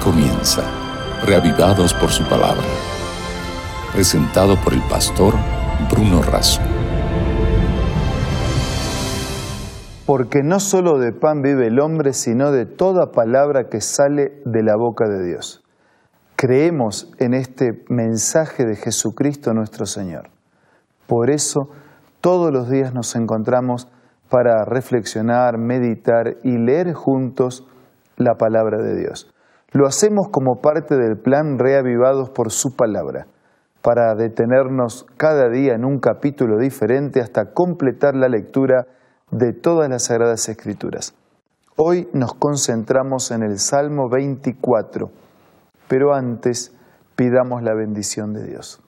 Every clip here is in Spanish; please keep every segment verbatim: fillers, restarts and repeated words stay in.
comienza, reavivados por su palabra. Presentado por el pastor Bruno Razo. Porque no solo de pan vive el hombre, sino de toda palabra que sale de la boca de Dios. Creemos en este mensaje de Jesucristo nuestro Señor. Por eso, todos los días nos encontramos para reflexionar, meditar y leer juntos la palabra de Dios. Lo hacemos como parte del plan Reavivados por su palabra, para detenernos cada día en un capítulo diferente hasta completar la lectura de todas las Sagradas Escrituras. Hoy nos concentramos en el Salmo veinticuatro, pero antes pidamos la bendición de Dios.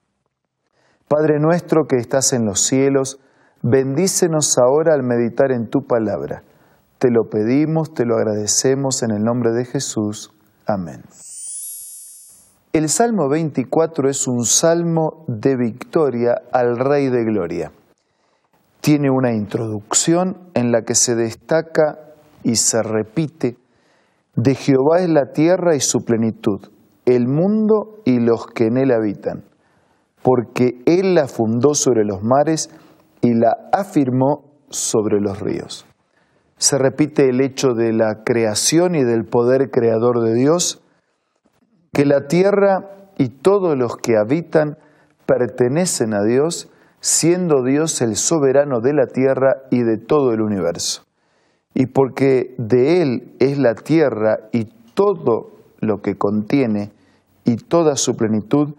Padre nuestro que estás en los cielos, bendícenos ahora al meditar en tu palabra. Te lo pedimos, te lo agradecemos en el nombre de Jesús. Amén. El Salmo veinticuatro es un salmo de victoria al Rey de Gloria. Tiene una introducción en la que se destaca y se repite: de Jehová es la tierra y su plenitud, el mundo y los que en él habitan, porque él la fundó sobre los mares y la afirmó sobre los ríos. Se repite el hecho de la creación y del poder creador de Dios, que la tierra y todos los que habitan pertenecen a Dios, siendo Dios el soberano de la tierra y de todo el universo. Y porque de Él es la tierra y todo lo que contiene y toda su plenitud,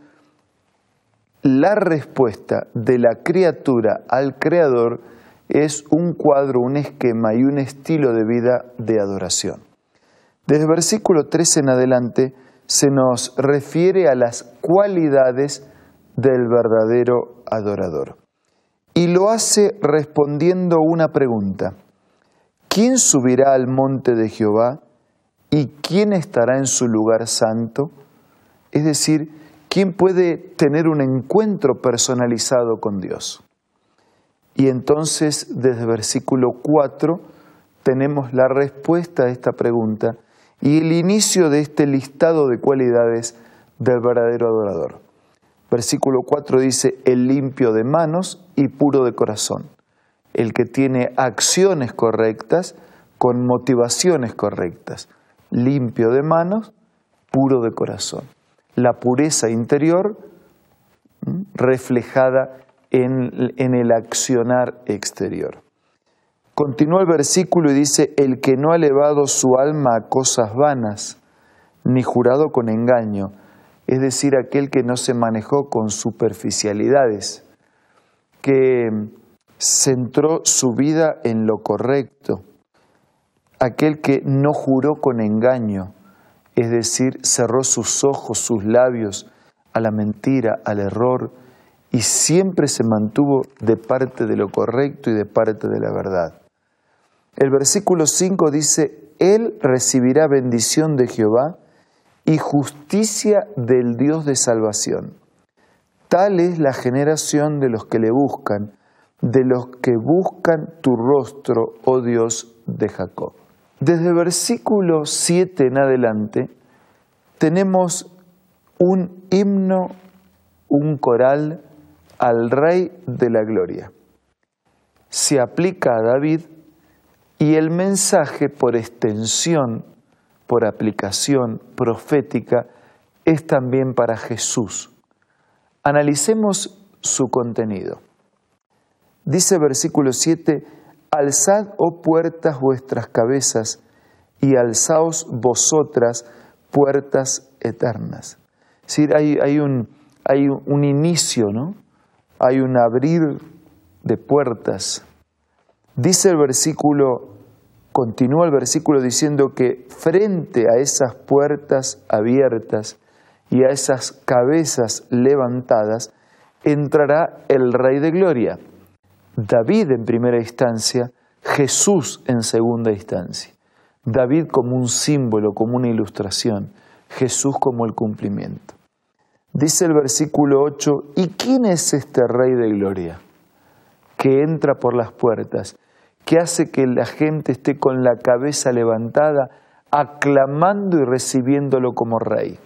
la respuesta de la criatura al Creador es un cuadro, un esquema y un estilo de vida de adoración. Desde el versículo trece en adelante se nos refiere a las cualidades del verdadero adorador. Y lo hace respondiendo una pregunta: ¿quién subirá al monte de Jehová y quién estará en su lugar santo? Es decir, ¿quién puede tener un encuentro personalizado con Dios? Y entonces, desde el versículo cuatro, tenemos la respuesta a esta pregunta y el inicio de este listado de cualidades del verdadero adorador. Versículo cuatro dice: el limpio de manos y puro de corazón, el que tiene acciones correctas con motivaciones correctas, limpio de manos, puro de corazón. La pureza interior ¿m? reflejada en, en el accionar exterior. Continúa el versículo y dice: el que no ha elevado su alma a cosas vanas, ni jurado con engaño, es decir, aquel que no se manejó con superficialidades, que centró su vida en lo correcto, aquel que no juró con engaño, es decir, cerró sus ojos, sus labios a la mentira, al error, y siempre se mantuvo de parte de lo correcto y de parte de la verdad. El versículo cinco dice: él recibirá bendición de Jehová y justicia del Dios de salvación. Tal es la generación de los que le buscan, de los que buscan tu rostro, oh Dios de Jacob. Desde el versículo siete en adelante tenemos un himno, un coral al Rey de la Gloria. Se aplica a David y el mensaje, por extensión, por aplicación profética, es también para Jesús. Analicemos su contenido. Dice versículo siete: alzad, oh puertas, vuestras cabezas, y alzaos vosotras, puertas eternas. Es decir, hay, hay, un, hay un inicio, ¿no? Hay un abrir de puertas. Dice el versículo, continúa el versículo diciendo que frente a esas puertas abiertas y a esas cabezas levantadas entrará el Rey de Gloria. David en primera instancia, Jesús en segunda instancia. David como un símbolo, como una ilustración, Jesús como el cumplimiento. Dice el versículo ocho: ¿y quién es este Rey de Gloria que entra por las puertas, que hace que la gente esté con la cabeza levantada aclamando y recibiéndolo como rey.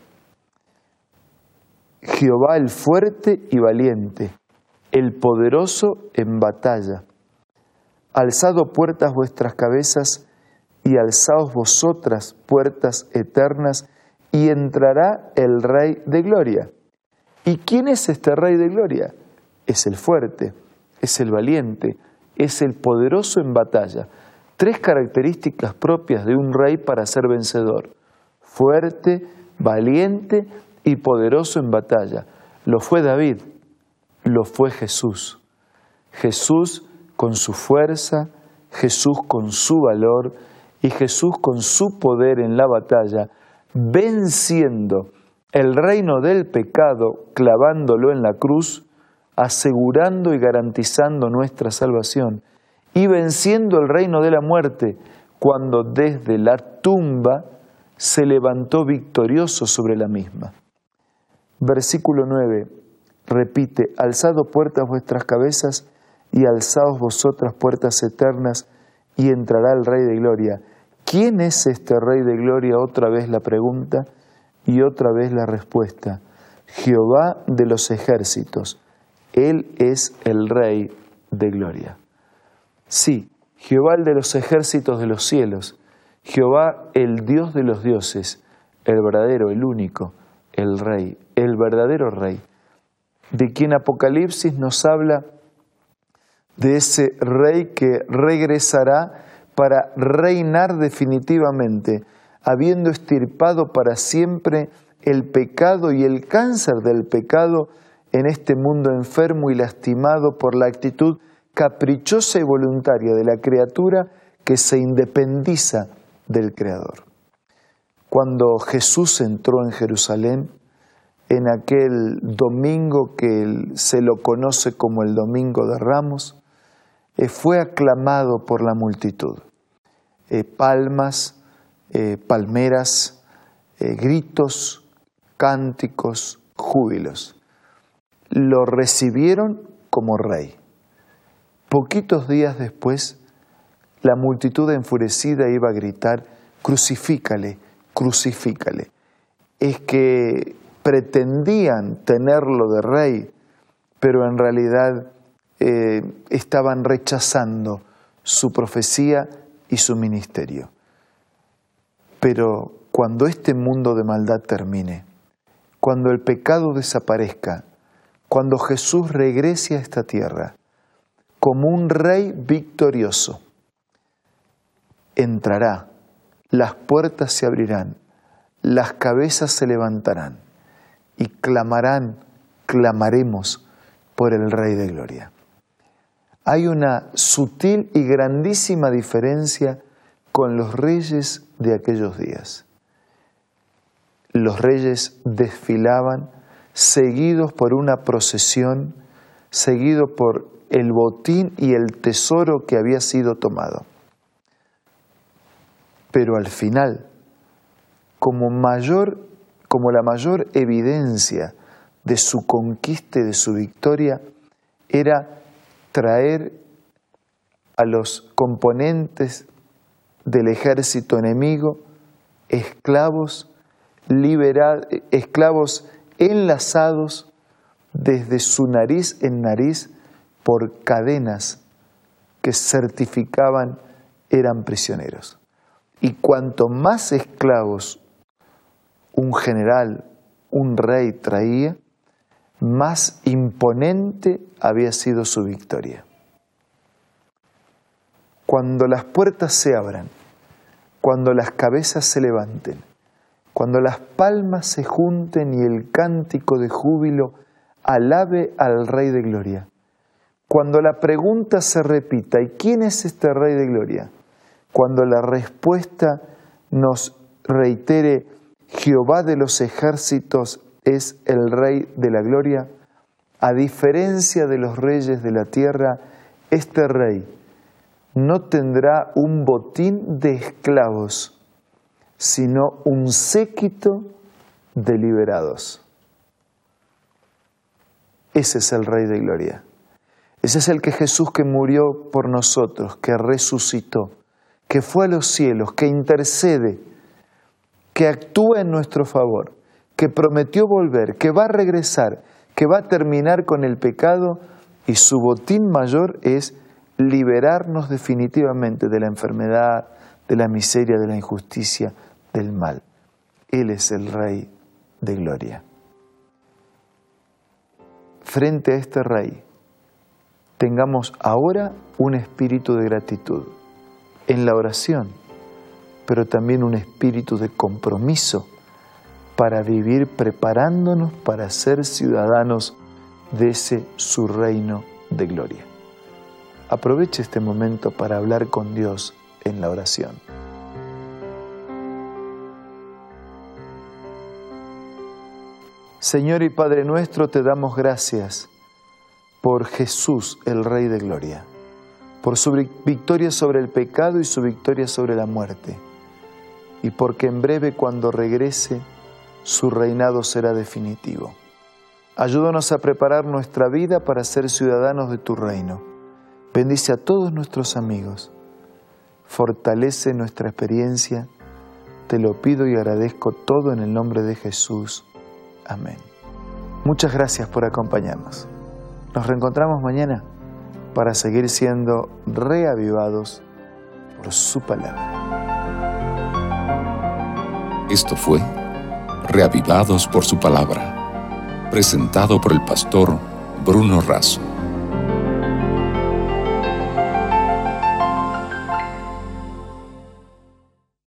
Jehová el fuerte y valiente, el poderoso en batalla. Alzado puertas vuestras cabezas, y alzaos vosotras puertas eternas, y entrará el Rey de Gloria. ¿Y quién es este Rey de Gloria? Es el fuerte, es el valiente, es el poderoso en batalla. Tres características propias de un rey para ser vencedor: fuerte, valiente y poderoso en batalla. Lo fue David, lo fue Jesús. Jesús con su fuerza, Jesús con su valor y Jesús con su poder en la batalla, venciendo el reino del pecado, clavándolo en la cruz, asegurando y garantizando nuestra salvación, y venciendo el reino de la muerte, cuando desde la tumba se levantó victorioso sobre la misma. Versículo nueve, repite: alzado puertas vuestras cabezas, y alzaos vosotras puertas eternas, y entrará el Rey de Gloria. ¿Quién es este Rey de Gloria? Otra vez la pregunta y otra vez la respuesta: Jehová de los ejércitos. Él es el Rey de Gloria. Sí, Jehová el de los ejércitos de los cielos, Jehová el Dios de los dioses, el verdadero, el único, el Rey, el verdadero Rey, de quien Apocalipsis nos habla, de ese Rey que regresará para reinar definitivamente, habiendo extirpado para siempre el pecado y el cáncer del pecado en este mundo enfermo y lastimado por la actitud caprichosa y voluntaria de la criatura que se independiza del Creador. Cuando Jesús entró en Jerusalén, en aquel domingo que se lo conoce como el Domingo de Ramos, eh, fue aclamado por la multitud. Eh, palmas, eh, palmeras, eh, gritos, cánticos, júbilos. Lo recibieron como rey. Poquitos días después, la multitud enfurecida iba a gritar: crucifícale, crucifícale. Es que pretendían tenerlo de rey, pero en realidad eh, estaban rechazando su profecía y su ministerio. Pero cuando este mundo de maldad termine, cuando el pecado desaparezca, cuando Jesús regrese a esta tierra como un rey victorioso, entrará, las puertas se abrirán, las cabezas se levantarán y clamarán, clamaremos por el Rey de Gloria. Hay una sutil y grandísima diferencia con los reyes de aquellos días. Los reyes desfilaban seguidos por una procesión, seguido por el botín y el tesoro que había sido tomado. Pero al final, como mayor, como la mayor evidencia de su conquista y de su victoria, era traer a los componentes del ejército enemigo esclavos, liberados, esclavos enlazados desde su nariz en nariz por cadenas que certificaban eran prisioneros. Y cuanto más esclavos un general, un rey traía, más imponente había sido su victoria. Cuando las puertas se abran, cuando las cabezas se levanten, cuando las palmas se junten y el cántico de júbilo alabe al Rey de Gloria, cuando la pregunta se repita: ¿y quién es este Rey de Gloria?, cuando la respuesta nos reitere: Jehová de los ejércitos es el Rey de la Gloria, a diferencia de los reyes de la tierra, este Rey no tendrá un botín de esclavos, sino un séquito de liberados. Ese es el Rey de Gloria. Ese es el que Jesús, que murió por nosotros, que resucitó, que fue a los cielos, que intercede que actúa en nuestro favor, que prometió volver, que va a regresar, que va a terminar con el pecado, y su botín mayor es liberarnos definitivamente de la enfermedad, de la miseria, de la injusticia, del mal. Él es el Rey de gloria. Frente a este Rey, tengamos ahora un espíritu de gratitud en la oración, pero también un espíritu de compromiso para vivir preparándonos para ser ciudadanos de ese su reino de gloria. Aproveche este momento para hablar con Dios en la oración. Señor y Padre nuestro, te damos gracias por Jesús, el Rey de gloria, por su victoria sobre el pecado y su victoria sobre la muerte, y porque en breve, cuando regrese, su reinado será definitivo. Ayúdanos a preparar nuestra vida para ser ciudadanos de tu reino. Bendice a todos nuestros amigos. Fortalece nuestra experiencia. Te lo pido y agradezco todo en el nombre de Jesús. Amén. Muchas gracias por acompañarnos. Nos reencontramos mañana para seguir siendo reavivados por su palabra. Esto fue Reavivados por su palabra, presentado por el pastor Bruno Razo.